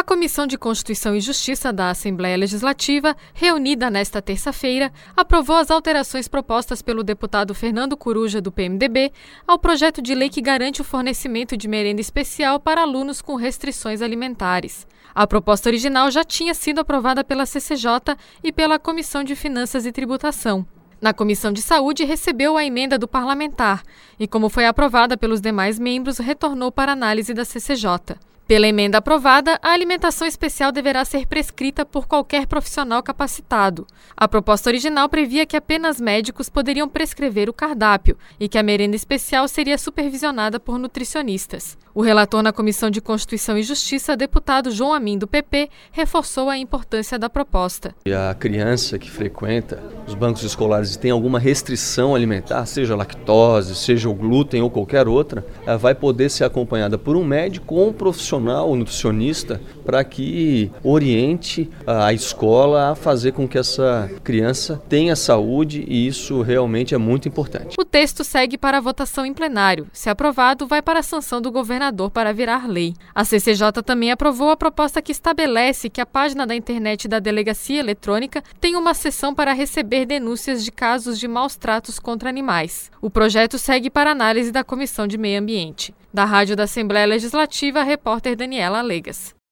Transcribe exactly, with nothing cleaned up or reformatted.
Comissão de Constituição e Justiça da Assembleia Legislativa, reunida nesta terça-feira, aprovou as alterações propostas pelo deputado Fernando Coruja, do P M D B, ao projeto de lei que garante o fornecimento de merenda especial para alunos com restrições alimentares. A proposta original já tinha sido aprovada pela C C J e pela Comissão de Finanças e Tributação. Na Comissão de Saúde, recebeu a emenda do parlamentar e, como foi aprovada pelos demais membros, retornou para análise da C C J. Pela emenda aprovada, a alimentação especial deverá ser prescrita por qualquer profissional capacitado. A proposta original previa que apenas médicos poderiam prescrever o cardápio e que a merenda especial seria supervisionada por nutricionistas. O relator na Comissão de Constituição e Justiça, deputado João Amin, do P P, reforçou a importância da proposta. A criança que frequenta os bancos escolares e tem alguma restrição alimentar, seja lactose, seja o glúten ou qualquer outra, ela vai poder ser acompanhada por um médico ou um profissional o nutricionista para que oriente a escola a fazer com que essa criança tenha saúde, e isso realmente é muito importante. O texto segue para a votação em plenário. Se aprovado, vai para a sanção do governador para virar lei. A C C J também aprovou a proposta que estabelece que a página da internet da Delegacia Eletrônica tem uma seção para receber denúncias de casos de maus tratos contra animais. O projeto segue para análise da Comissão de Meio Ambiente. Da Rádio da Assembleia Legislativa, a repórter Daniela Alegas.